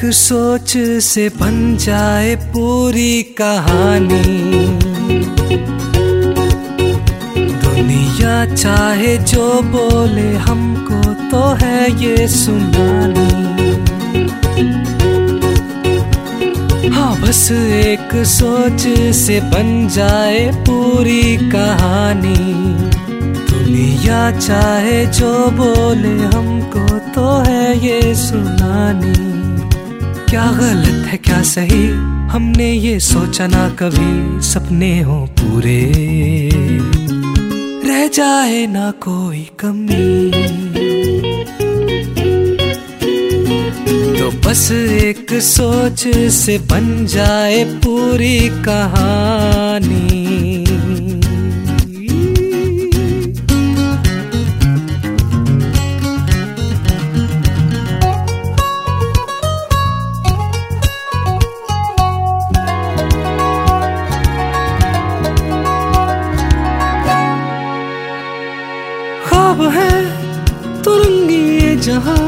सोच से बन जाए पूरी कहानी। दुनिया चाहे जो बोले हमको तो है ये सुनानी। हाँ बस एक सोच से बन जाए पूरी कहानी। दुनिया चाहे जो बोले हमको तो है ये सुनानी। क्या गलत है क्या सही हमने ये सोचा ना कभी, सपने हो पूरे रह जाए ना कोई कमी। तो बस एक सोच से बन जाए पूरी कहानी। ख्वाब है तो रंगी ये जहां,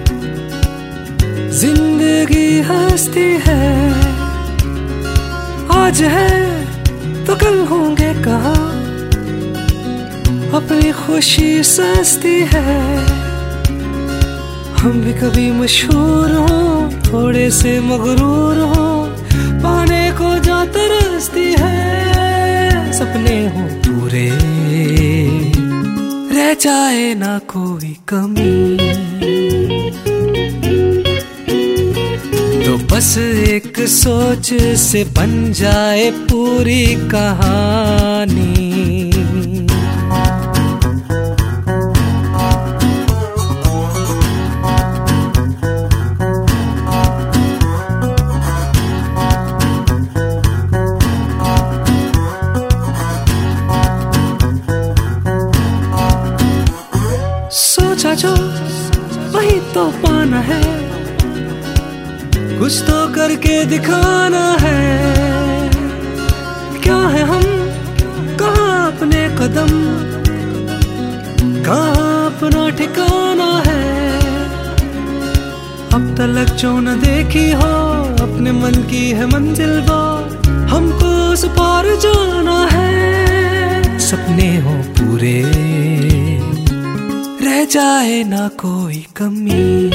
जिंदगी हस्ती है। आज है तो कल होंगे कहाँ, अपनी खुशी सस्ती है। हम भी कभी मशहूर हो, थोड़े से मगरूर हो, पाने को जो तरसती है। सपने हो पूरे रह जाए ना कोई कमी। तो बस एक सोच से बन जाए पूरी कहानी। सोचा जो वही तो पाना है, कुछ तो करके दिखाना है। क्या है हम, कहाँ अपने कदम, कहाँ अपना ठिकाना है। अब तलक जो न देखी हो, अपने मन की है मंजिल वो, हमको उस पार जाना है। सपने हो पूरे रह जाए ना कोई कमी।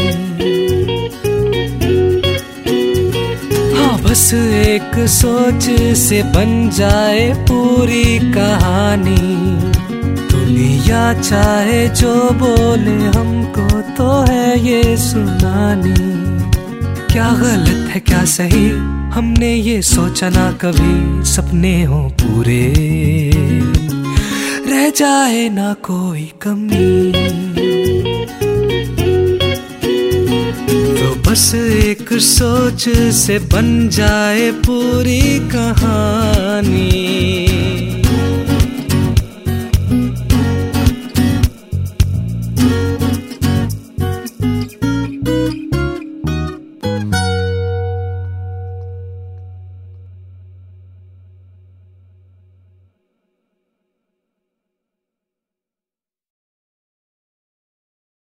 हाँ बस एक सोच से बन जाए पूरी कहानी। दुनिया चाहे जो बोले हमको तो है ये सुनानी। क्या गलत है क्या सही हमने ये सोचा ना कभी, सपने हो पूरे रह जाए ना कोई कमी। तो बस एक सोच से बन जाए पूरी कहानी।